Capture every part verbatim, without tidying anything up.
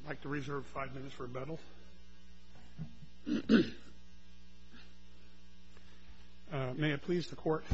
I'd like to reserve five minutes for rebuttal. uh, may it please the Court.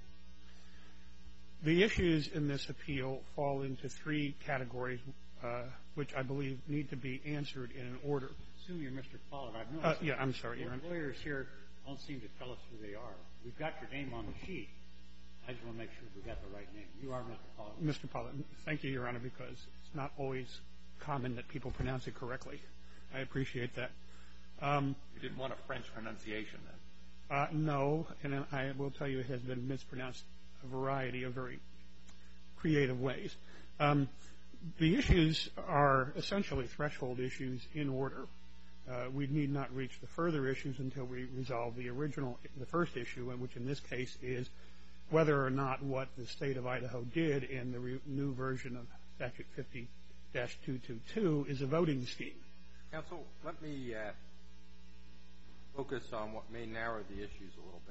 The issues in this appeal fall into three categories, uh, which I believe need to be answered in an order. I assume you're Mister Pollard. I've Uh, noticed yeah, I'm sorry, Your Honor. lawyers here don't seem to tell us who they are. We've got your name on the sheet. I just want to make sure we've got the right name. You are Mister Pollard. Mister Pollard. Thank you, Your Honor, because it's not always common that people pronounce it correctly. I appreciate that. Um, you didn't want a French pronunciation, then? Uh, no, and I will tell you it has been mispronounced a variety of very creative ways. Um, the issues are essentially threshold issues in order. Uh, we need not reach the further issues until we resolve the original, the first issue, which in this case is whether or not what the state of Idaho did in the re- new version of Statute fifty dash two twenty-two is a voting scheme. Counsel, let me uh, focus on what may narrow the issues a little bit.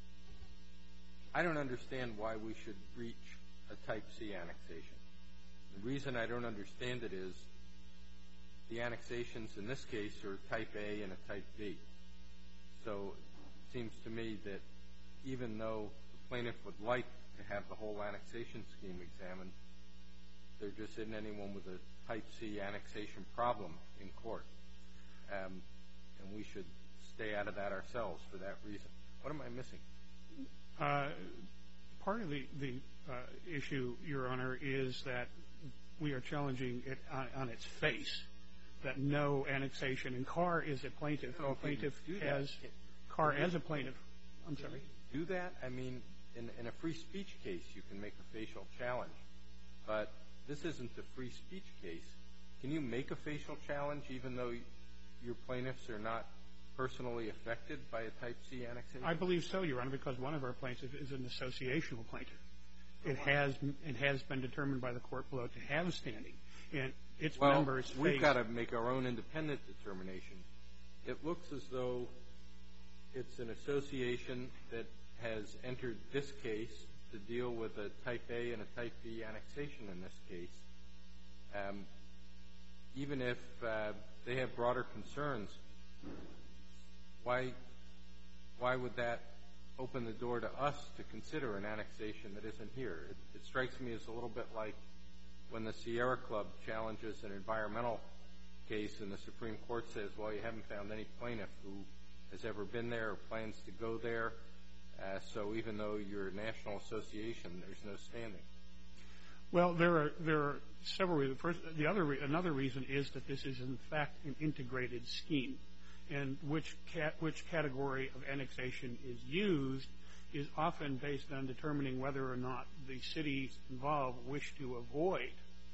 I don't understand why we should reach a Type C annexation. The reason I don't understand it is the annexations in this case are Type A and a Type B. So it seems to me that even though the plaintiff would like to have the whole annexation scheme examined, there just isn't anyone with a Type C annexation problem in court. Um, and we should stay out of that ourselves for that reason. What am I missing? Uh, part of the, the uh, issue, Your Honor, is that we are challenging it on, on its face, that no annexation. And Carr is a plaintiff. No, a plaintiff has Can, Carr as a plaintiff. I'm sorry. Do that? I mean, in, in a free speech case, you can make a facial challenge. But this isn't a free speech case. Can you make a facial challenge even though your plaintiffs are not personally affected by a Type C annexation? I believe so, Your Honor, because one of our plaintiffs is an associational plaintiff. It has it has been determined by the court below to have standing, and its well, members face... we've got to make our own independent determination. It looks as though it's an association that has entered this case to deal with a Type A and a Type B annexation in this case. Um, even if uh, they have broader concerns, why why would that open the door to us to consider an annexation that isn't here? It, it strikes me as a little bit like when the Sierra Club challenges an environmental case and the Supreme Court says, well, you haven't found any plaintiff who has ever been there or plans to go there, uh, so even though you're a national association, there's no standing. Well, there are there are several reasons. First, the other re- another reason is that this is in fact an integrated scheme, and which cat, which category of annexation is used is often based on determining whether or not the cities involved wish to avoid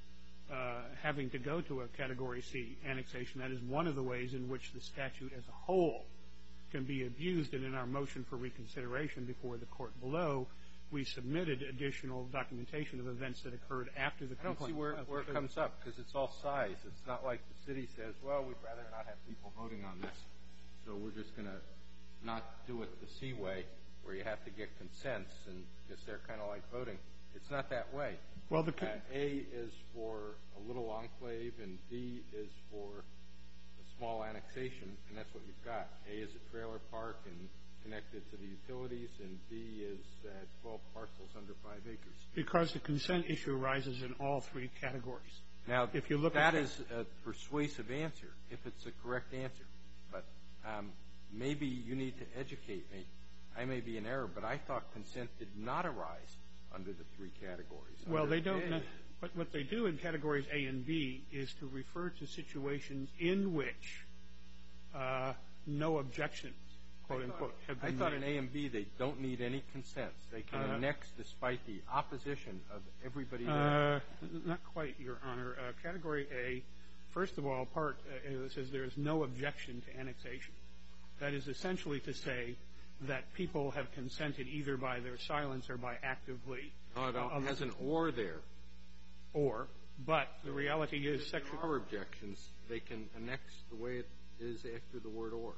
uh, having to go to a Category C annexation. That is one of the ways in which the statute as a whole can be abused. And in our motion for reconsideration before the court below, we submitted additional documentation of events that occurred after the complaint. I don't see where, where it comes up, because it's all size. It's not like the city says, well, we'd rather not have people voting on this, so we're just going to not do it the C way, where you have to get consents, and because they're kind of like voting. It's not that way. Well, the uh, A is for a little enclave, and B is for a small annexation, and that's what you've got. A is a trailer park and connected to the utilities, and B is uh, twelve parcels under five acres. Because the consent issue arises in all three categories. Now, if you look that at is a persuasive answer, if it's a correct answer. But um, maybe you need to educate me. I may be in error, but I thought consent did not arise under the three categories. Well, under they don't. A. What, what they do in categories A and B is to refer to situations in which uh, no objections, quote unquote, have been I thought made. in A and B they don't need any consents. They can Uh, annex despite the opposition of everybody there. Uh, not quite, Your Honor. Uh, category A, first of all, part uh, it says there is no objection to annexation. That is essentially to say that people have consented either by their silence or by actively. No, it uh, has an or there. Or, but the reality is If section. there are objections, they can annex the way it is after the word or.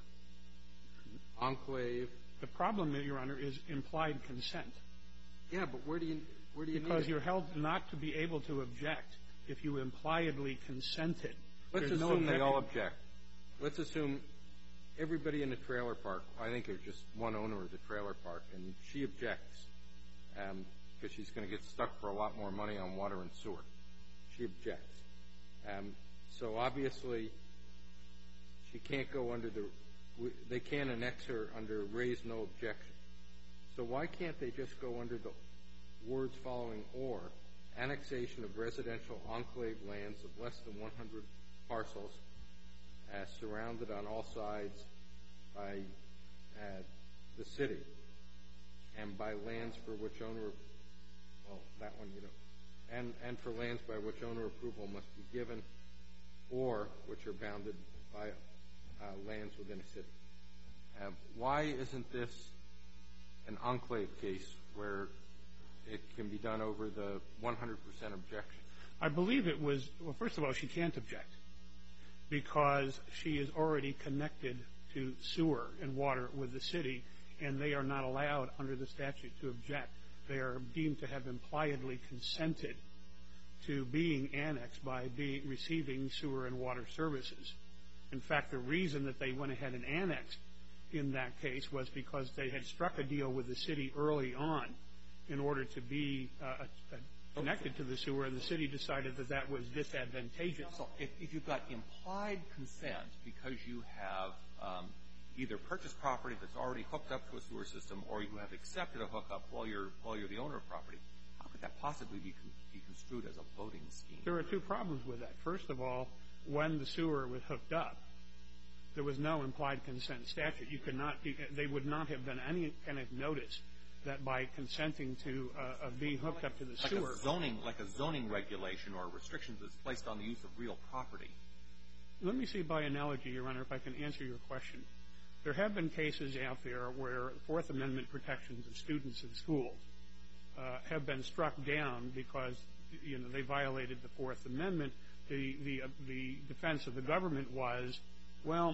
Enclave. The problem, Your Honor, is implied consent. Yeah, but where do you where do you Because need it? you're held not to be able to object if you impliedly consented Let's There's assume no they all object. Let's assume everybody in the trailer park, I think there's just one owner of the trailer park, and she objects because she's going to get stuck for a lot more money on water and sewer. She objects. Um, so obviously she can't go under the – they can't annex her under raise no objection. So why can't they just go under the words following or, annexation of residential enclave lands of less than one hundred parcels uh, surrounded on all sides by uh, the city and by lands for which owner – well, that one you know – and, and for lands by which owner approval must be given or which are bounded by uh, lands within a city. Uh, why isn't this an enclave case where it can be done over the one hundred percent objection? I believe it was – well, first of all, she can't object because she is already connected to sewer and water with the city, and they are not allowed under the statute to object. They are deemed to have impliedly consented to being annexed by being, receiving sewer and water services. In fact, the reason that they went ahead and annexed in that case was because they had struck a deal with the city early on in order to be uh, uh, connected to the sewer, and the city decided that that was disadvantageous. So if, if you've got implied consent because you have um, either purchased property that's already hooked up to a sewer system or you have accepted a hookup while you're while you're the owner of property, how could that possibly be, con- be construed as a voting scheme? There are two problems with that. First of all, when the sewer was hooked up, there was no implied consent statute. You could not be, they would not have been any kind of notice that by consenting to uh, of being hooked up to the like sewer. A zoning, like a zoning regulation or restrictions that's placed on the use of real property. Let me see by analogy, Your Honor, if I can answer your question. There have been cases out there where Fourth Amendment protections of students in schools uh, have been struck down because, you know, they violated the Fourth Amendment. The the uh, the defense of the government was, well,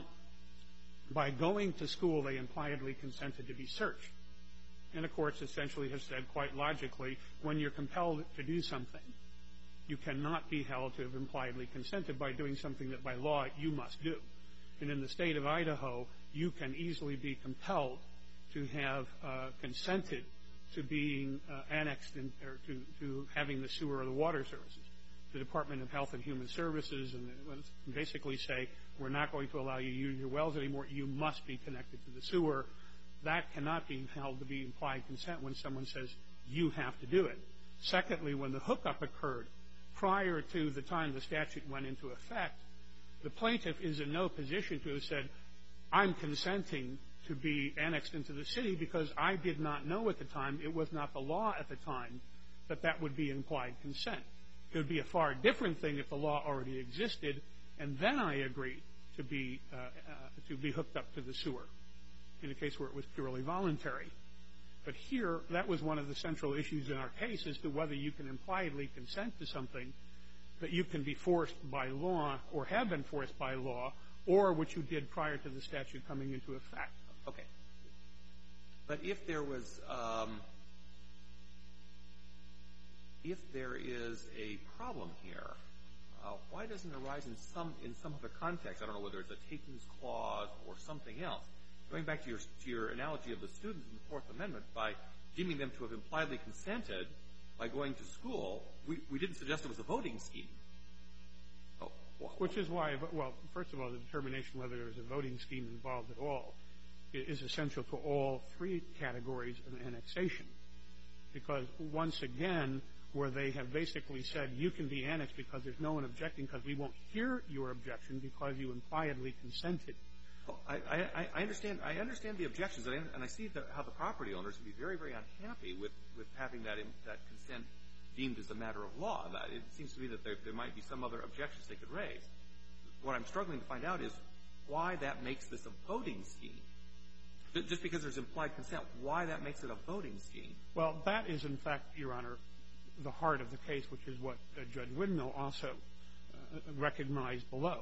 by going to school, they impliedly consented to be searched. And the courts essentially have said quite logically, when you're compelled to do something, you cannot be held to have impliedly consented by doing something that by law you must do. And in the state of Idaho, you can easily be compelled to have uh, consented to being uh, annexed in, or to, to having the sewer or the water services. The Department of Health and Human Services and basically say, we're not going to allow you to use your wells anymore. You must be connected to the sewer. That cannot be held to be implied consent when someone says you have to do it. Secondly, when the hookup occurred prior to the time the statute went into effect, the plaintiff is in no position to have said, I'm consenting to be annexed into the city because I did not know at the time, it was not the law at the time, that that would be implied consent. It would be a far different thing if the law already existed, and then I agreed to be uh, uh, to be hooked up to the sewer in a case where it was purely voluntary. But here, that was one of the central issues in our case as to whether you can impliedly consent to something that you can be forced by law or have been forced by law, or what you did prior to the statute coming into effect. Okay. But if there was, um, if there is a problem here, uh, why doesn't it arise in some in some other context? I don't know whether it's a takings clause or something else. Going back to your to your analogy of the students in the Fourth Amendment, by deeming them to have impliedly consented by going to school, we, we didn't suggest it was a voting scheme. Oh, well, Which is why, well, first of all, the determination whether there is a voting scheme involved at all is essential to all three categories of annexation. Because once again, where they have basically said you can be annexed because there's no one objecting because we won't hear your objection because you impliedly consented. Well, I, I, I understand. I understand the objections, and I, and I see the, how the property owners would be very, very unhappy with, with having that in, that consent deemed as a matter of law. That, it seems to me that there, there might be some other objections they could raise. What I'm struggling to find out is why that makes this a voting scheme. Just because there's implied consent, why that makes it a voting scheme? Well, that is, in fact, Your Honor, the heart of the case, which is what uh, Judge Windmill also uh, recognized below.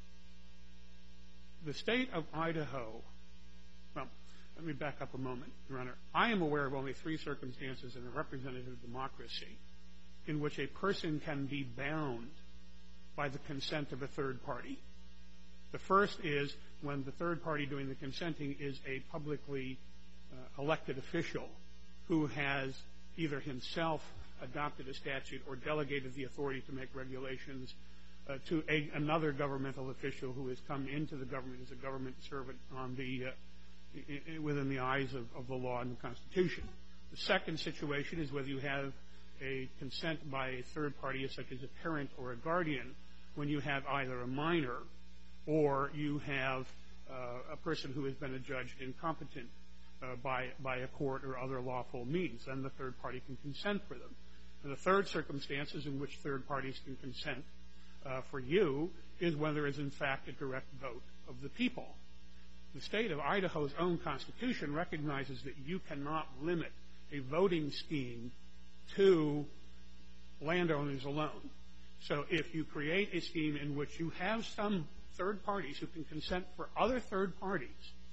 The state of Idaho, well, let me back up a moment, Your Honor. I am aware of only three circumstances in a representative democracy in which a person can be bound by the consent of a third party. The first is when the third party doing the consenting is a publicly uh, elected official who has either himself adopted a statute or delegated the authority to make regulations uh, to a, another governmental official who has come into the government as a government servant on the uh, I- I- within the eyes of, of the law and the Constitution. The second situation is whether you have a consent by a third party, such as a parent or a guardian, when you have either a minor or you have uh, a person who has been adjudged incompetent uh, by by a court or other lawful means. Then the third party can consent for them. And the third circumstances in which third parties can consent uh, for you is when there is, in fact, a direct vote of the people. The state of Idaho's own Constitution recognizes that you cannot limit a voting scheme to landowners alone. So if you create a scheme in which you have some third parties who can consent for other third parties,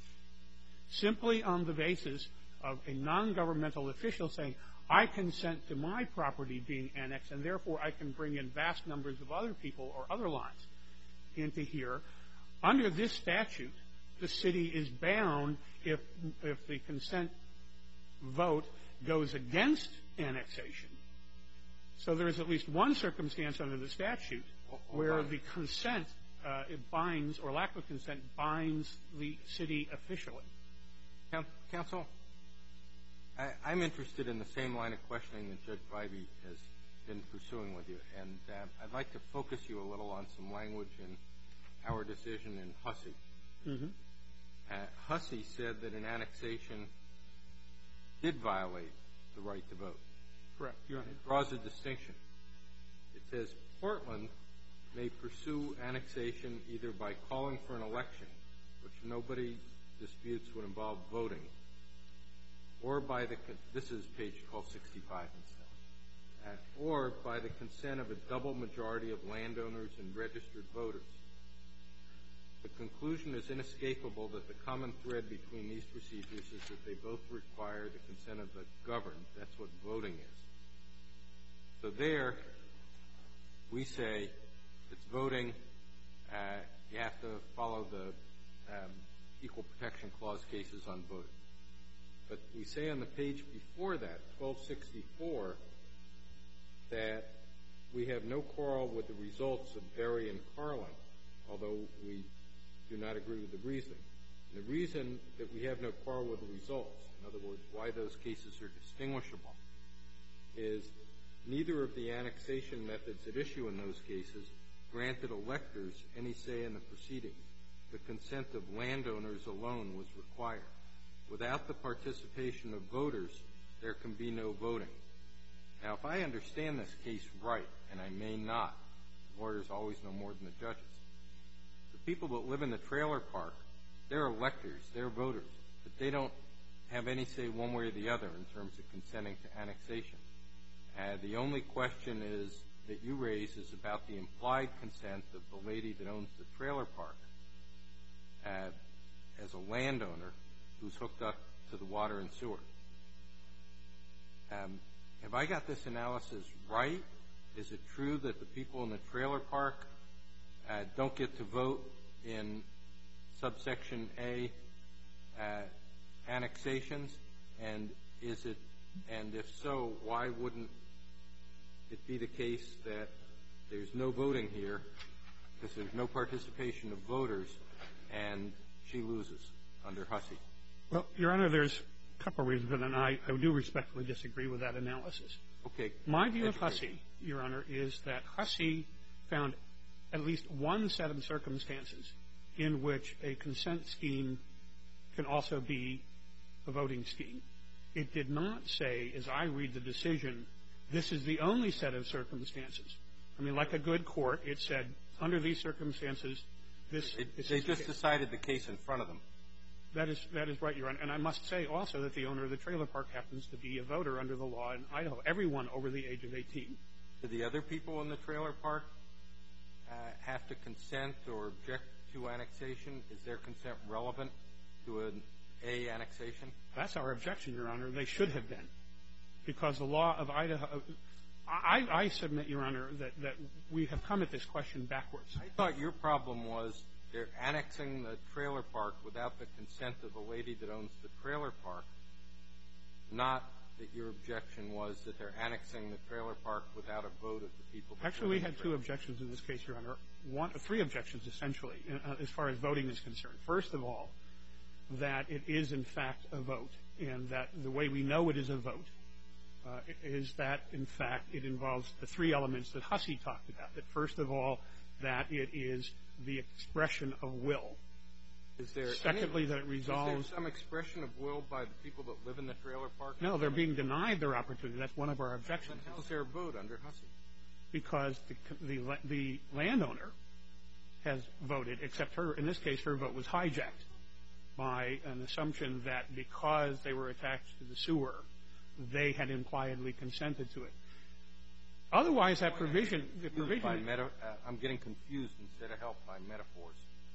simply on the basis of a non-governmental official saying, I consent to my property being annexed, and therefore I can bring in vast numbers of other people or other lots into here, under this statute, the city is bound if if the consent vote goes against annexation. So there is at least one circumstance under the statute where the consent uh, it binds, or lack of consent, binds the city officially. Counsel, I, I'm interested in the same line of questioning that Judge Bybee has been pursuing with you, and uh, I'd like to focus you a little on some language in our decision in Hussey. Mm-hmm. Uh, Hussey said that an annexation did violate the right to vote. Correct. Your Honor. It draws a distinction. It says Portland may pursue annexation either by calling for an election, which nobody disputes would involve voting, or by the – this is page twelve sixty-five and stuff uh, – or by the consent of a double majority of landowners and registered voters. The conclusion is inescapable that the common thread between these procedures is that they both require the consent of the governed. That's what voting is. So there, we say it's voting. Uh, you have to follow the um, Equal Protection Clause cases on voting. But we say on the page before that, twelve sixty-four, that we have no quarrel with the results of Berry and Carlin, although we do not agree with the reasoning. And the reason that we have no quarrel with the results, in other words, why those cases are distinguishable, is neither of the annexation methods at issue in those cases granted electors any say in the proceeding. The consent of landowners alone was required. Without the participation of voters, there can be no voting. Now, if I understand this case right, and I may not, lawyers always know more than the judges, the people that live in the trailer park, they're electors, they're voters, but they don't have any say one way or the other in terms of consenting to annexation. Uh, the only question is that you raise is about the implied consent of the lady that owns the trailer park uh, as a landowner who's hooked up to the water and sewer. Um, have I got this analysis right? Is it true that the people in the trailer park uh, don't get to vote in subsection A uh, annexations? And is it, and if so, why wouldn't it be the case that there's no voting here because there's no participation of voters and she loses under Hussey? Well, Your Honor, there's a couple of reasons, and I, I do respectfully disagree with that analysis. Okay. My view of Hussey, Your Honor, is that Hussey found at least one set of circumstances in which a consent scheme can also be a voting scheme. It did not say, as I read the decision, this is the only set of circumstances. I mean, like a good court, it said, under these circumstances, this, it, this they is just the case. decided the case in front of them. That is that is right, Your Honor. And I must say also that the owner of the trailer park happens to be a voter under the law in Idaho. Everyone over the age of eighteen. Do the other people in the trailer park uh, have to consent or object to annexation? Is their consent relevant to an A annexation? That's our objection, Your Honor. They should have been, because the law of Idaho, I, I submit, Your Honor, that, that we have come at this question backwards. I thought your problem was they're annexing the trailer park without the consent of the lady that owns the trailer park, not that your objection was that they're annexing the trailer park without a vote of the people. Actually, we had two objections in this case, Your Honor. One, three objections, essentially, uh, as far as voting is concerned. First of all, that it is, in fact, a vote, and that the way we know it is a vote uh, is that, in fact, it involves the three elements that Hussey talked about. That, first of all, that it is the expression of will. Is there Secondly, any, that it resolves... Is there some expression of will by the people that live in the trailer park? No, they're being denied their opportunity. That's one of our objections. Then how's there a vote under Hussey? Because the, the, the landowner has voted, except her, in this case, her vote was hijacked by an assumption that because they were attached to the sewer, they had impliedly consented to it. Otherwise, that provision... The provision by meta, uh, I'm getting confused instead of helped by metaphors.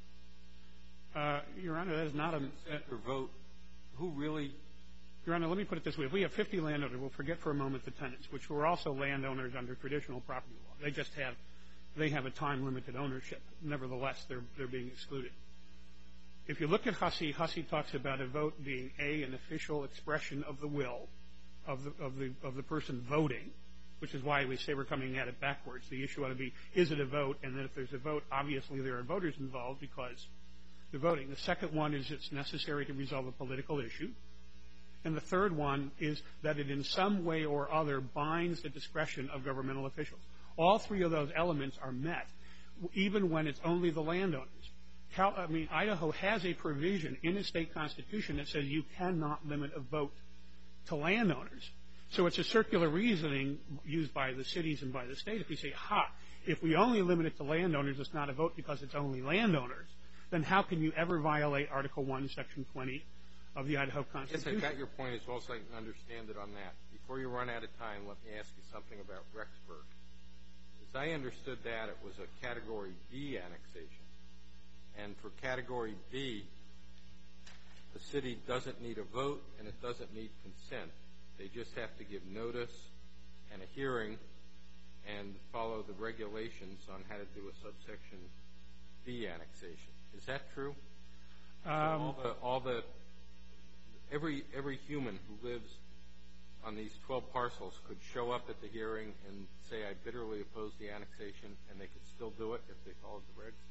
Uh, Your Honor, that is not a... Or vote. Who really... Your Honor, let me put it this way. If we have fifty landowners, we'll forget for a moment the tenants, which were also landowners under traditional property law. They just have... They have a time-limited ownership. Nevertheless, they're, they're being excluded. If you look at Hussey, Hussey talks about a vote being, A, an official expression of the will of the, of the, of the person voting, which is why we say we're coming at it backwards. The issue ought to be, is it a vote? And then if there's a vote, obviously there are voters involved because they're voting. The second one is it's necessary to resolve a political issue. And the third one is that it in some way or other binds the discretion of governmental officials. All three of those elements are met, even when it's only the landowners. Cal, I mean, Idaho has a provision in the state constitution that says you cannot limit a vote to landowners. So it's a circular reasoning used by the cities and by the state. If we say, ha, if we only limit it to landowners, it's not a vote because it's only landowners, then how can you ever violate Article one, Section twenty of the Idaho Constitution? Yes, I got your point as well, so I can understand it on that. Before you run out of time, let me ask you something about Rexburg. As I understood that, it was a Category B annexation. And for Category B, the city doesn't need a vote and it doesn't need consent. They just have to give notice and a hearing and follow the regulations on how to do a subsection B annexation. Is that true? Um, so all the, all the, every, every human who lives on these twelve parcels could show up at the hearing and say, I bitterly oppose the annexation, and they could still do it if they followed the regs?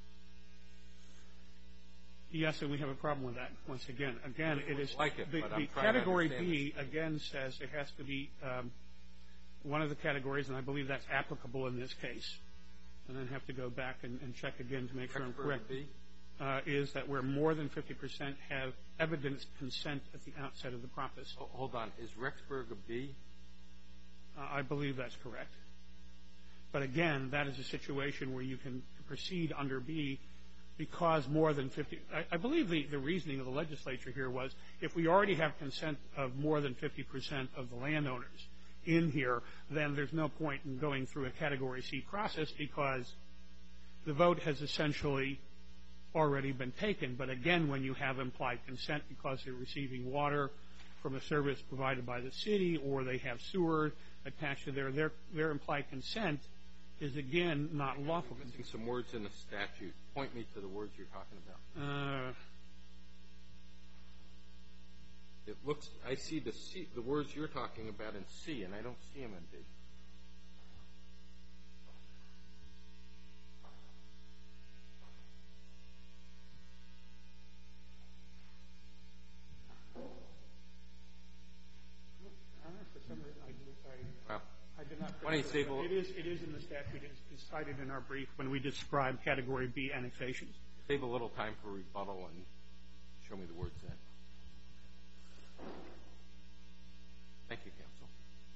Yes, and we have a problem with that. Once again, again, it is like it, the, but I'm the trying Category to B this. again says it has to be um, one of the categories, and I believe that's applicable in this case. And then have to go back and, and check again to make sure I'm correct. B? Uh, is that where more than fifty percent have evidenced consent at the outset of the process. Oh, hold on. Is Rexburg a B? Uh, I believe that's correct. But again, that is a situation where you can proceed under B because more than fifty I, I believe the, the reasoning of the legislature here was if we already have consent of more than fifty percent of the landowners in here, then there's no point in going through a Category C process because the vote has essentially already been taken. But again, when you have implied consent because they're receiving water from a service provided by the city or they have sewer attached to their, their, their implied consent is again not lawful. I'm missing some words in the statute. Point me to the words you're talking about. Uh, it looks, I see the C, the words you're talking about in C, and I don't see them in B. Wow. I did not. Why don't you save a it is it is in the statute. It's, it's cited in our brief when we describe Category B annexations. Save a little time for rebuttal and show me the words then. Thank you, counsel.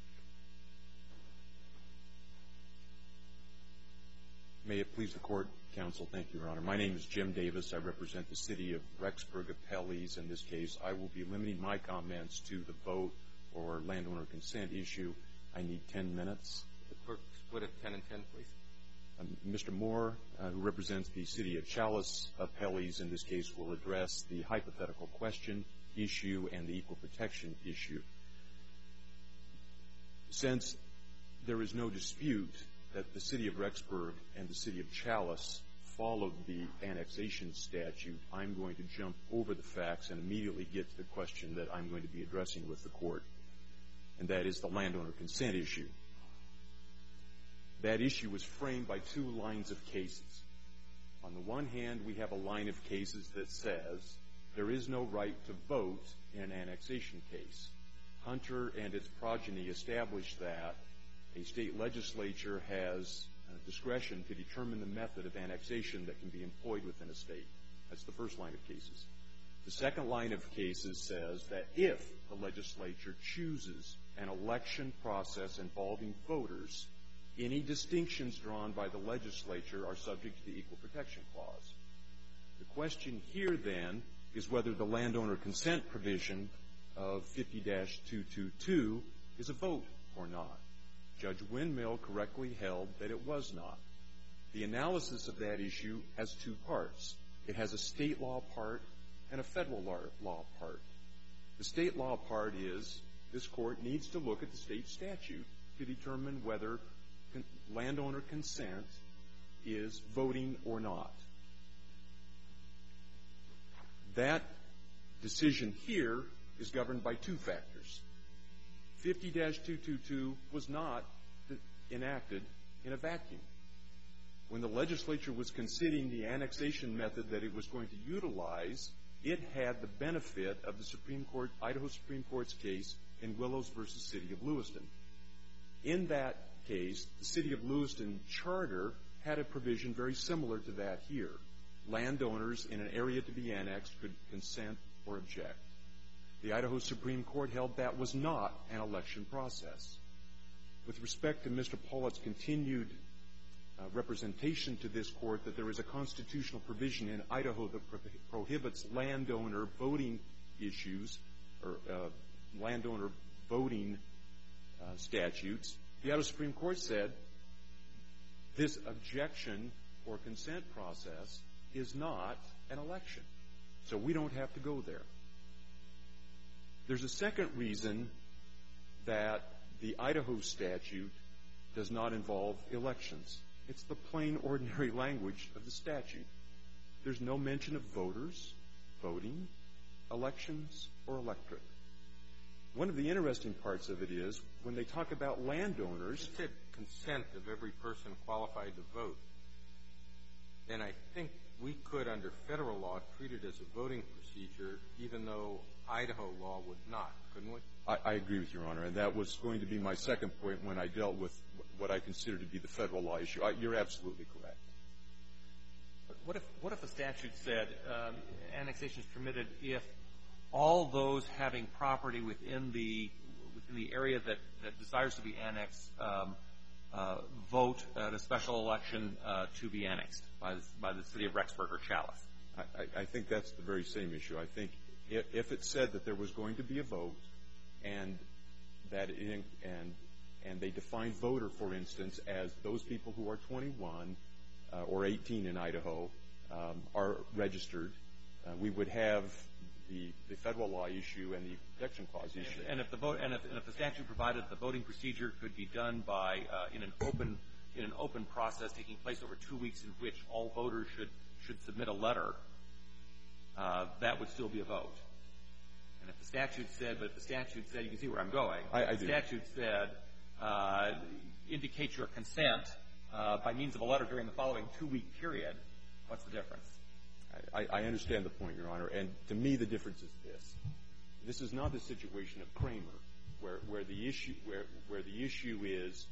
May it please the court, counsel. Thank you, Your Honor. My name is Jim Davis. I represent the city of Rexburg Appellees. In this case, I will be limiting my comments to the vote or landowner consent issue. I need ten minutes. The clerk split it ten and ten, please. Um, Mister Moore, uh, who represents the city of Chalice Appellees, in this case, will address the hypothetical question issue and the equal protection issue. Since there is no dispute that the city of Rexburg and the city of Chalice followed the annexation statute. I'm going to jump over the facts and immediately get to the question that I'm going to be addressing with the court, and that is the landowner consent issue. That issue was framed by two lines of cases. On the one hand, we have a line of cases that says there is no right to vote in an annexation case. Hunter and its progeny established that a state legislature has discretion to determine the method of annexation that can be employed within a state. That's the first line of cases. The second line of cases says that if the legislature chooses an election process involving voters, any distinctions drawn by the legislature are subject to the Equal Protection Clause. The question here, then, is whether the landowner consent provision of fifty dash two twenty-two is a vote or not. Judge Windmill correctly held that it was not. The analysis of that issue has two parts. It has a state law part and a federal law part. The state law part is this court needs to look at the state statute to determine whether landowner consent is voting or not. That decision here is governed by two factors. fifty dash two twenty-two was not enacted in a vacuum. When the legislature was considering the annexation method that it was going to utilize, it had the benefit of the Supreme Court, Idaho Supreme Court's case in Willows versus City of Lewiston. In that case, the City of Lewiston charter had a provision very similar to that here. Landowners in an area to be annexed could consent or object. The Idaho Supreme Court held that was not an election process. With respect to Mister Pollitt's continued uh, representation to this court that there is a constitutional provision in Idaho that pro- prohibits landowner voting issues or uh, landowner voting uh, statutes, the Idaho Supreme Court said this objection or consent process is not an election. So we don't have to go there. There's a second reason that the Idaho statute does not involve elections. It's the plain, ordinary language of the statute. There's no mention of voters, voting, elections, or electorate. One of the interesting parts of it is when they talk about landowners. It said consent of every person qualified to vote. And I think we could, under federal law, treat it as a voting procedure, even though Idaho law would not, couldn't we? I, I agree with Your Honor, and that was going to be my second point when I dealt with what I consider to be the federal law issue. I, you're absolutely correct. But what if what if a statute said um, annexation is permitted if all those having property within the within the area that, that desires to be annexed um, uh, vote at a special election uh, to be annexed by the, by the city of Rexburg or Chalice? I, I think that's the very same issue. I think if, if it said that there was going to be a vote and that it, and and they defined voter, for instance, as those people who are twenty-one uh, or eighteen in Idaho um, are registered, uh, we would have the, the federal law issue and the protection clause issue. And if the vote and if, and if the statute provided the voting procedure could be done by uh, in an open in an open process taking place over two weeks in which all voters should should submit a letter, uh, that would still be a vote. And if the statute said, but if the statute said, you can see where I'm going. I, I if the do. statute said, uh, indicate your consent uh, by means of a letter during the following two-week period, what's the difference? I, I understand the point, Your Honor, and to me the difference is this. This is not the situation of Kramer, where, where the issue where, where the issue is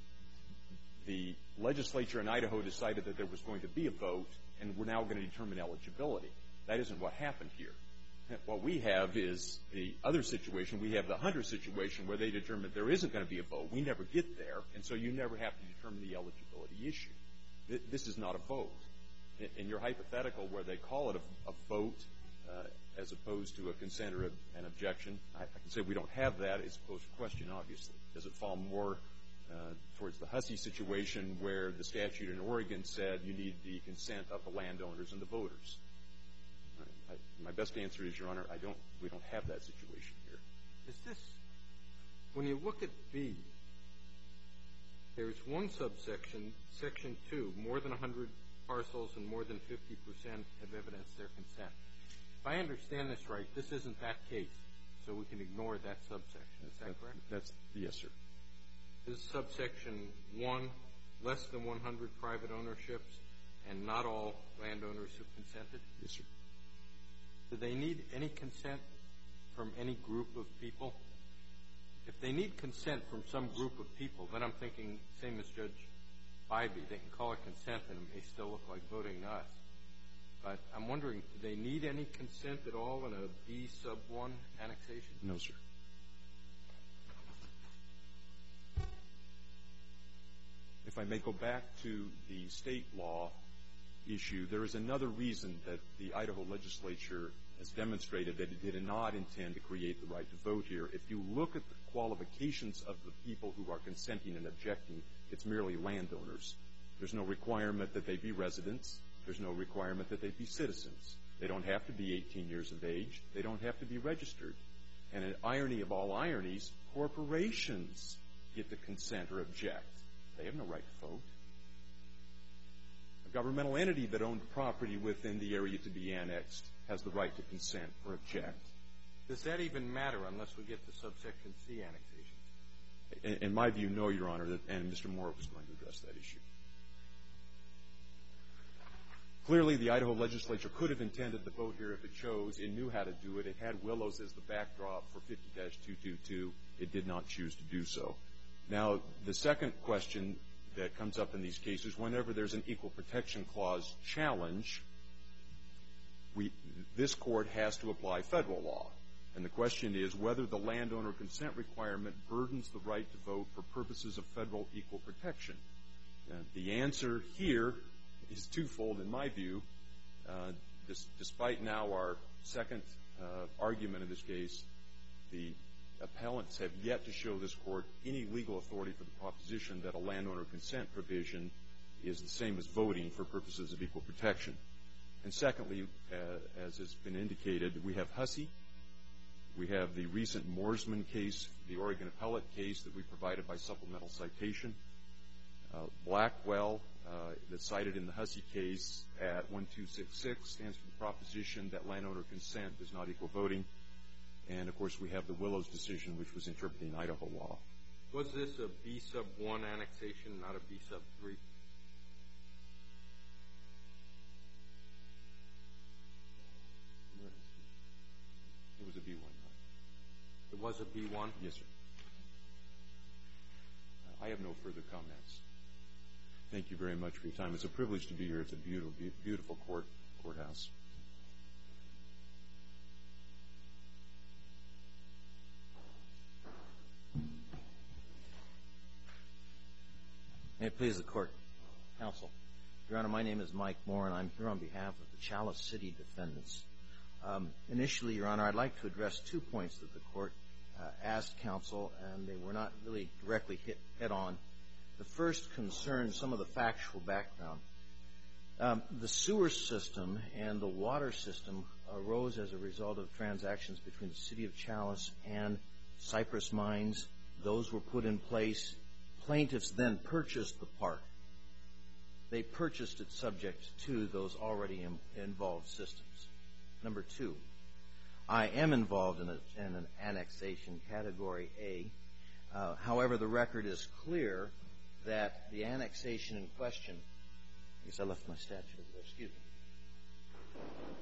the legislature in Idaho decided that there was going to be a vote, and we're now going to determine eligibility. That isn't what happened here. What we have is the other situation. We have the Hunter situation where they determined there isn't going to be a vote. We never get there, and so you never have to determine the eligibility issue. This is not a vote. In your hypothetical where they call it a, a vote uh, as opposed to a consent or a, an objection, I, I can say we don't have that. It's a close question, obviously. Does it fall more uh, towards the Hussey situation where the statute in Oregon said you need the consent of the landowners and the voters? I, my best answer is, Your Honor, I don't. We don't have that situation here. Is this, when you look at B, There's one subsection, Section two, more than one hundred parcels and more than fifty percent have evidenced their consent. If I understand this right, this isn't that case, so we can ignore that subsection. Is that correct? That's, yes, sir. Is subsection one less than one hundred private ownerships and not all landowners have consented? Yes, sir. Do they need any consent from any group of people? If they need consent from some group of people, then I'm thinking, same as Judge Bybee, they can call it consent and it may still look like voting us. But I'm wondering, do they need any consent at all in a B sub one annexation? No, sir. If I may go back to the state law issue, there is another reason that the Idaho legislature has demonstrated that it did not intend to create the right to vote here. If you look at the qualifications of the people who are consenting and objecting, it's merely landowners. There's no requirement that they be residents. There's no requirement that they be citizens. They don't have to be eighteen years of age. They don't have to be registered. And an irony of all ironies, corporations get to consent or object. They have no right to vote. A governmental entity that owned property within the area to be annexed has the right to consent or object. Does that even matter unless we get to subsection C annexations? In, in my view, no, Your Honor, that, and Mister Moore was going to address that issue. Clearly, the Idaho legislature could have intended the vote here if it chose. It knew how to do it. It had Willows as the backdrop for fifty dash two twenty-two. It did not choose to do so. Now, the second question that comes up in these cases, whenever there's an Equal Protection Clause challenge, we, this court has to apply federal law. And the question is whether the landowner consent requirement burdens the right to vote for purposes of federal equal protection. And the answer here is twofold in my view. Uh, this, despite now our second uh, argument in this case, the appellants have yet to show this court any legal authority for the proposition that a landowner consent provision is the same as voting for purposes of equal protection. And secondly, uh, as has been indicated, we have Hussey. We have the recent Mooresman case, the Oregon appellate case that we provided by supplemental citation. Uh, Blackwell, uh, that's cited in the Hussey case at one two six six, stands for the proposition that landowner consent does not equal voting. And, of course, we have the Willows decision, which was interpreting Idaho law. Was this a B sub one annexation, not a B sub three? It was a B one. It was a B one? Yes, sir. Uh, I have no further comments. Thank you very much for your time. It's a privilege to be here. It's a beautiful, beautiful court courthouse. May it please the court, counsel. Your Honor, my name is Mike Moore, and I'm here on behalf of the Chalice City defendants. Um, initially, Your Honor, I'd like to address two points that the court uh, asked counsel, and they were not really directly hit head on. The first concerns some of the factual background. Um, the sewer system and the water system arose as a result of transactions between the City of Chalice and Cypress Mines. Those were put in place. Plaintiffs then purchased the park. They purchased it subject to those already in, involved systems. Number two, I am involved in, a, in an annexation category A. Uh, however, the record is clear that the annexation in question, I guess I left my statute over there, excuse me.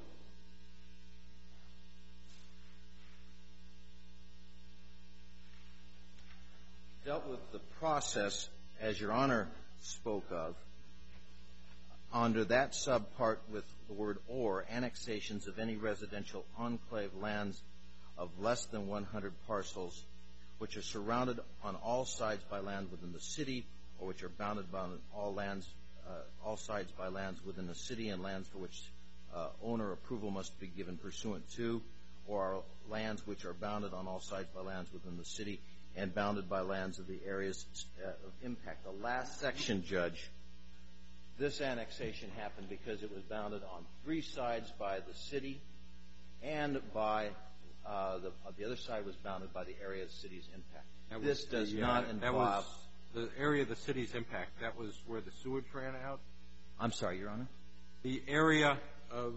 Dealt with the process, as Your Honor spoke of, under that subpart with the word or, annexations of any residential enclave lands of less than one hundred parcels, which are surrounded on all sides by land within the city, or which are bounded by all lands, uh, all sides by lands within the city, and lands for which uh, owner approval must be given pursuant to, or lands which are bounded on all sides by lands within the city, and bounded by lands of the areas uh, of impact. The last section, Judge, this annexation happened because it was bounded on three sides by the city, and by uh, the, uh, the other side was bounded by the area of the city's impact. That this was does the, not uh, involve. That was The area of the city's impact, that was where the sewage ran out? I'm sorry, Your Honor? The area of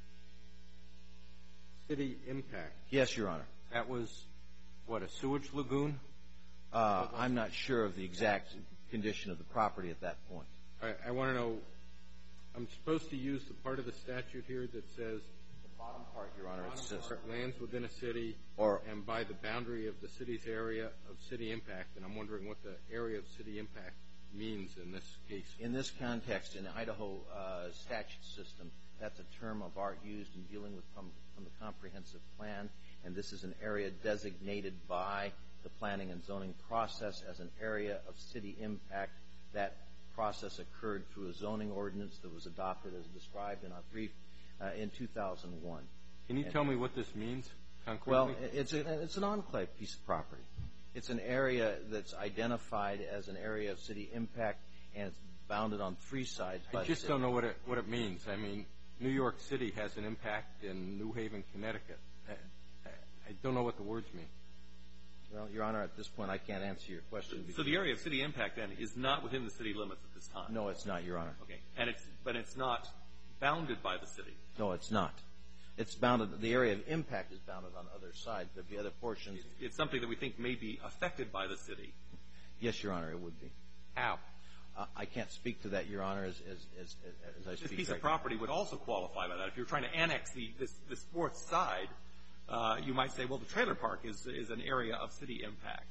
city impact. Yes, Your Honor. That was, what, a sewage lagoon? Uh, I'm not sure of the exact condition of the property at that point. I, I want to know, I'm supposed to use the part of the statute here that says The bottom part, Your Honor, it says lands within a city or and by the boundary of the city's area of city impact, and I'm wondering what the area of city impact means in this case. in this context, in the Idaho uh, statute system, that's a term of art used in dealing with from, from the comprehensive plan, and this is an area designated by the planning and zoning process as an area of city impact. That process occurred through a zoning ordinance that was adopted as described in our brief uh, in two thousand one. Can you and, tell me what this means concretely? Well, it's, a, it's an enclave piece of property. It's an area that's identified as an area of city impact, and it's bounded on three sides. I just don't know what it, what it means. I mean, New York City has an impact in New Haven, Connecticut. I, I, I don't know what the words mean. Well, Your Honor, at this point, I can't answer your question. So the area of city impact, then, is not within the city limits at this time? No, it's not, Your Honor. Okay. And it's, but it's not bounded by the city? No, it's not. It's bounded, the area of impact is bounded on other sides. There'd be other portions. It's something that we think may be affected by the city. Yes, Your Honor, it would be. How? Uh, I can't speak to that, Your Honor, as, as, as, as I speak. This piece right of property would also qualify by that. If you're trying to annex the, this, this fourth side, uh, you might say, well, the trailer park is, is an area of city impact.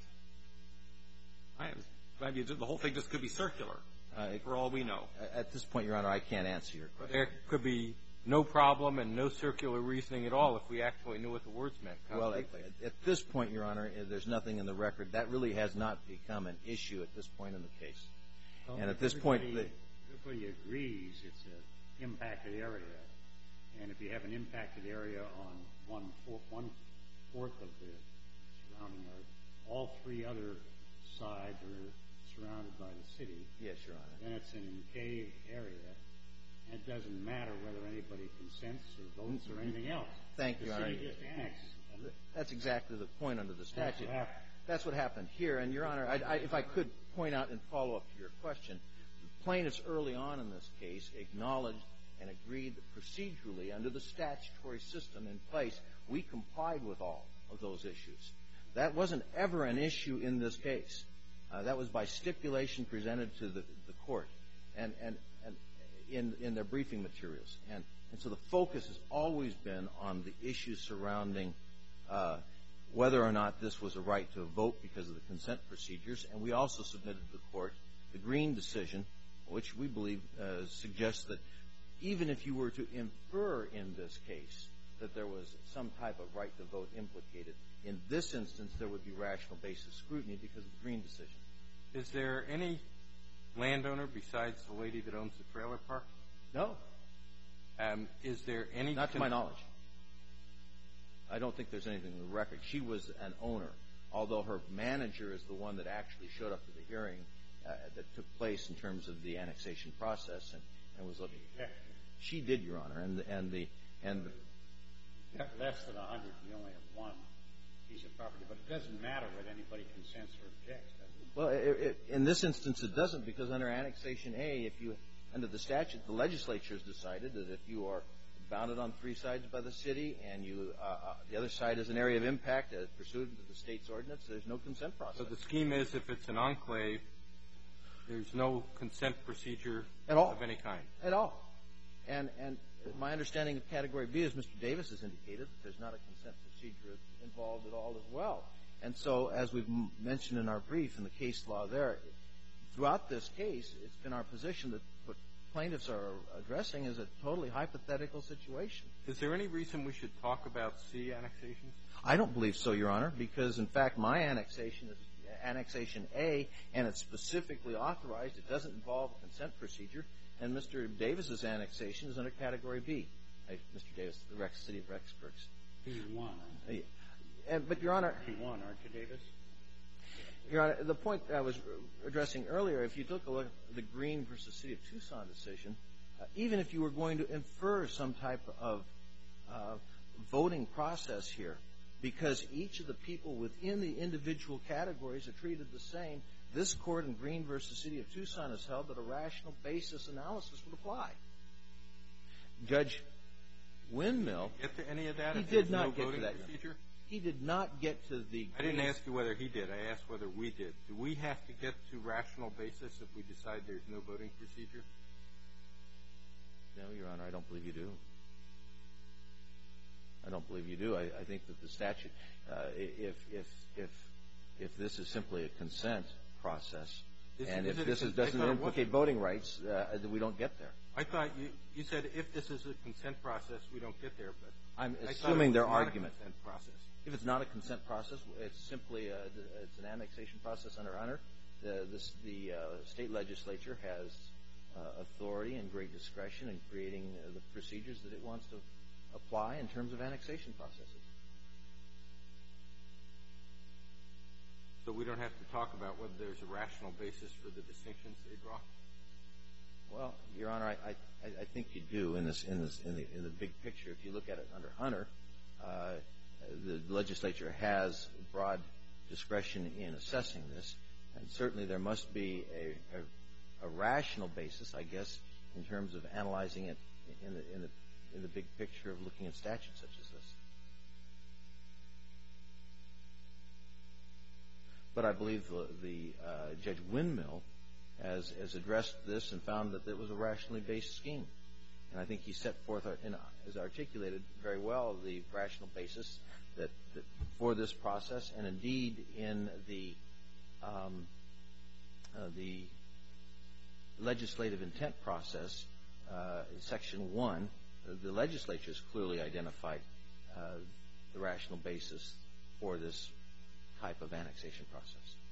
I, maybe the whole thing just could be circular, uh, for all we know. At this point, Your Honor, I can't answer your question. There could be no problem and no circular reasoning at all if we actually knew what the words meant. Well, at, at this point, Your Honor, there's nothing in the record. That really has not become an issue at this point in the case. Well, and at this point, the, everybody agrees it's an impacted area. And if you have an impacted area on one, four, one fourth of the surrounding area, all three other sides are surrounded by the city. Yes, Your Honor. Then it's an enclave area. And it doesn't matter whether anybody consents or votes or anything else. Thank you, Your Honor. The city just annexes it. That's exactly the point under the statute. That's what happened. That's what happened here. And, Your Honor, I, I, if I could point out and follow up to your question, the plaintiffs early on in this case acknowledged and agreed that procedurally, under the statutory system in place, we complied with all of those issues. That wasn't ever an issue in this case. Uh, that was by stipulation presented to the, the court and, and, and in, in their briefing materials. And, and so the focus has always been on the issues surrounding uh, whether or not this was a right to vote because of the consent procedures. And we also submitted to the court the Green decision, which we believe uh, suggests that even if you were to infer in this case that there was some type of right to vote implicated, in this instance there would be rational basis scrutiny because of the Green decision. Is there any landowner besides the lady that owns the trailer park? No. Um, is there any... Not to my knowledge. I don't think there's anything in the record. She was an owner, although her manager is the one that actually showed up to the hearing uh, that took place in terms of the annexation process and, and was looking. She did, Your Honor, and and the and the, less than a hundred. You only have one piece of property, but it doesn't matter whether anybody consents or objects, does it? Well, it, it, in this instance, it doesn't, because under Annexation A, if you under the statute, the legislature has decided that if you are bounded on three sides by the city and you uh, uh, the other side is an area of impact uh, pursuant to the state's ordinance, there's no consent process. So the scheme is if it's an enclave, there's no consent procedure at all of any kind. At all. And and my understanding of Category B, as Mister Davis has indicated, that there's not a consent procedure involved at all as well. And so, as we've m- mentioned in our brief in the case law there, throughout this case, it's been our position that what plaintiffs are addressing is a totally hypothetical situation. Is there any reason we should talk about C annexations? I don't believe so, Your Honor, because, in fact, my annexation is Annexation A, and it's specifically authorized. It doesn't involve a consent procedure. And Mister Davis's annexation is under Category B. Hey, Mister Davis, the Rex, City of Rexburg. He's one. And, but, Your Honor, He's one, aren't you, Davis? Your Honor, the point I was addressing earlier, if you took a look at the Green versus City of Tucson decision, uh, even if you were going to infer some type of uh, voting process here, because each of the people within the individual categories are treated the same, this court in Green versus City of Tucson has held that a rational basis analysis would apply. Judge Windmill, Get to any of that? he if did there's no not get to voting that. procedure? He did not get to the... I didn't ask you whether he did. I asked whether we did. Do we have to get to rational basis if we decide there's no voting procedure? No, Your Honor, I don't believe you do. I don't believe you do. I, I think that the statute, uh, if if if if this is simply a consent process, Is- and is if it a this is, con- I doesn't thought it implicate wasn't. voting rights, uh, then we don't get there. I thought you you said if this is a consent process, we don't get there. But I'm I thought it assuming was their not argument. A consent process. If it's not a consent process, it's simply a, it's an annexation process under honor. The, this, the uh, state legislature has uh, authority and great discretion in creating uh, the procedures that it wants to apply in terms of annexation processes. So we don't have to talk about whether there's a rational basis for the distinctions they draw. Well, Your Honor, I, I, I think you do in this in this in the in the big picture. If you look at it under Hunter, uh, the legislature has broad discretion in assessing this, and certainly there must be a, a, a rational basis, I guess, in terms of analyzing it in the in the in the big picture of looking at statutes such as this. But I believe the, the uh, Judge Windmill has, has addressed this and found that it was a rationally based scheme. And I think he set forth, in, as articulated very well, the rational basis that, that for this process, and indeed in the um, uh, the legislative intent process, uh, Section one, the legislature has clearly identified uh, the rational basis for this type of annexation process.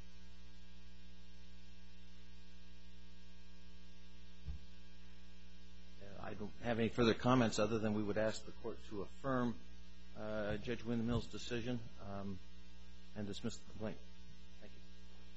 Uh, I don't have any further comments other than we would ask the court to affirm uh, Judge Windmill's decision um, and dismiss the complaint. Thank you.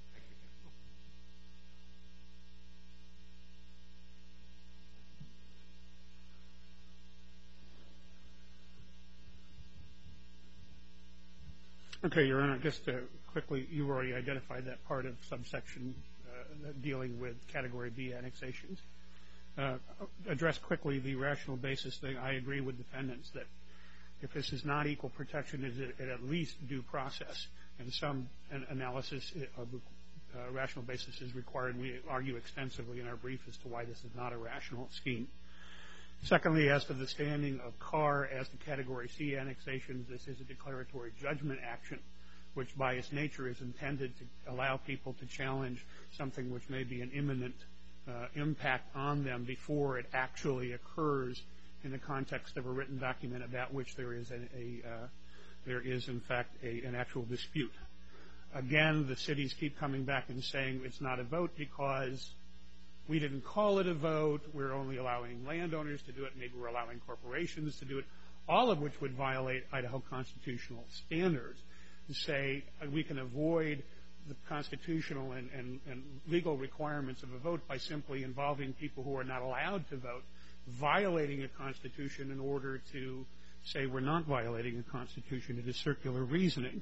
Okay, Your Honor, just to quickly, you already identified that part of subsection uh, dealing with Category B annexations. Uh, address quickly the rational basis thing. I agree with defendants that if this is not equal protection, it is at least due process, and some an analysis of the uh, rational basis is required. We argue extensively in our brief as to why this is not a rational scheme. Secondly, as to the standing of Carr as to Category C annexations, this is a declaratory judgment action, which by its nature is intended to allow people to challenge something which may be an imminent uh, impact on them before it actually occurs in the context of a written document about which there is a, a uh, there is in fact a, an actual dispute. Again, the cities keep coming back and saying it's not a vote because we didn't call it a vote. We're only allowing landowners to do it. Maybe we're allowing corporations to do it, all of which would violate Idaho constitutional standards to say we can avoid the constitutional and, and, and legal requirements of a vote by simply involving people who are not allowed to vote, violating a constitution in order to say we're not violating a constitution. It is circular reasoning.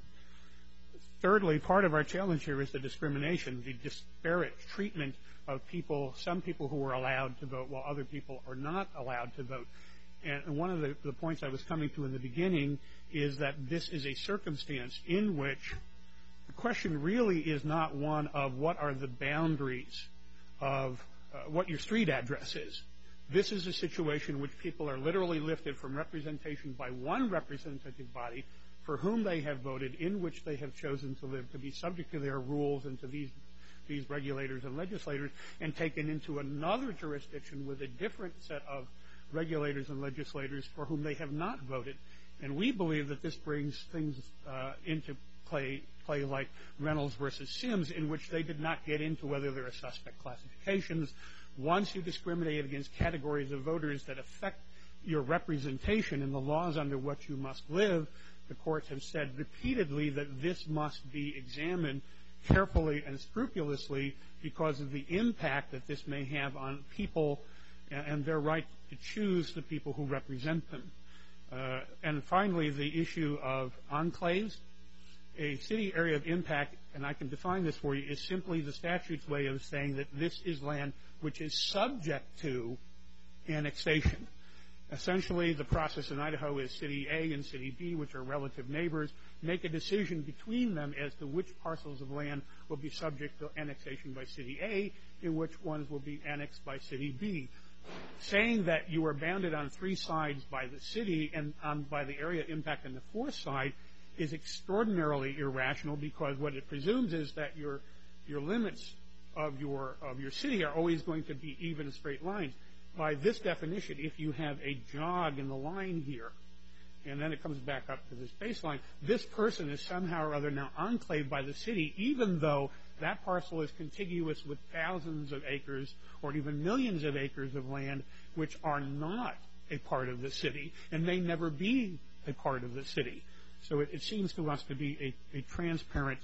Thirdly, part of our challenge here is the discrimination, the disparate treatment of people, some people who are allowed to vote while other people are not allowed to vote. And one of the, the points I was coming to in the beginning is that this is a circumstance in which the question really is not one of what are the boundaries of uh, what your street address is. This is a situation in which people are literally lifted from representation by one representative body for whom they have voted, in which they have chosen to live, to be subject to their rules and to these these regulators and legislators, and taken into another jurisdiction with a different set of regulators and legislators for whom they have not voted. And we believe that this brings things uh, into play, play like Reynolds versus Sims, in which they did not get into whether there are suspect classifications. Once you discriminate against categories of voters that affect your representation and the laws under which you must live, the courts have said repeatedly that this must be examined carefully and scrupulously because of the impact that this may have on people and their right to choose the people who represent them. Uh, and finally, the issue of enclaves A city area of impact, and I can define this for you, is simply the statute's way of saying that this is land which is subject to annexation. Essentially, the process in Idaho is City A and City B, which are relative neighbors, make a decision between them as to which parcels of land will be subject to annexation by City A and which ones will be annexed by City B. Saying that you are bounded on three sides by the city and um, by the area impact on the fourth side is extraordinarily irrational, because what it presumes is that your your limits of your of your city are always going to be even straight lines. By this definition, if you have a jog in the line here, and then it comes back up to this baseline, this person is somehow or other now enclaved by the city, even though that parcel is contiguous with thousands of acres or even millions of acres of land which are not a part of the city and may never be a part of the city. So it, it seems to us to be a, a transparent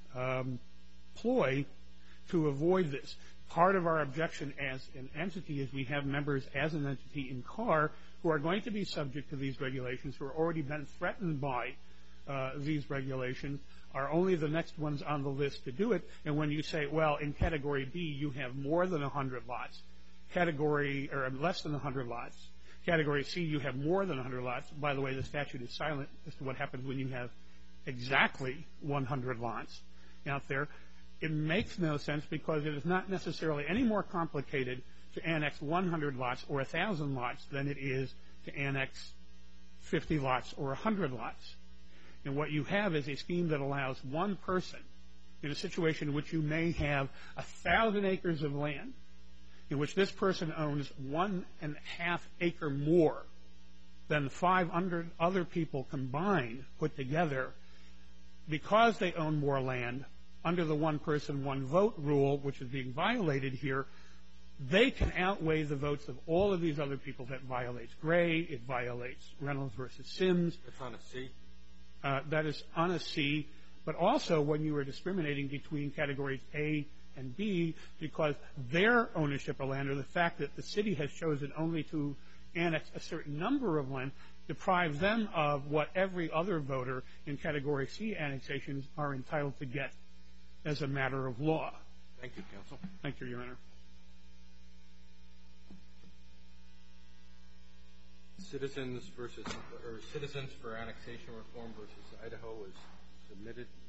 um, ploy to avoid this. Part of our objection as an entity is we have members as an entity in C A R who are going to be subject to these regulations, who are already been threatened by uh, these regulations, are only the next ones on the list to do it. And when you say, well, in Category B you have more than one hundred lots, Category or less than one hundred lots, Category C you have more than one hundred lots. By the way, the statute is silent as to what happens when you have exactly one hundred lots out there. It makes no sense, because it is not necessarily any more complicated to annex one hundred lots or one thousand lots than it is to annex fifty lots or one hundred lots. And what you have is a scheme that allows one person, in a situation in which you may have one thousand acres of land, in which this person owns one and a half acre more than five hundred other people combined put together, because they own more land, under the one person, one vote rule, which is being violated here, they can outweigh the votes of all of these other people. That violates Gray, it violates Reynolds versus Sims. That's on a C? Uh, that is on a C, but also when you are discriminating between categories A and B, because their ownership of land, or the fact that the city has chosen only to annex a certain number of land, deprives them of what every other voter in Category C annexations are entitled to get as a matter of law. Thank you, counsel. Thank you, Your Honor. Citizens versus, or Citizens for Annexation Reform versus Idaho is submitted.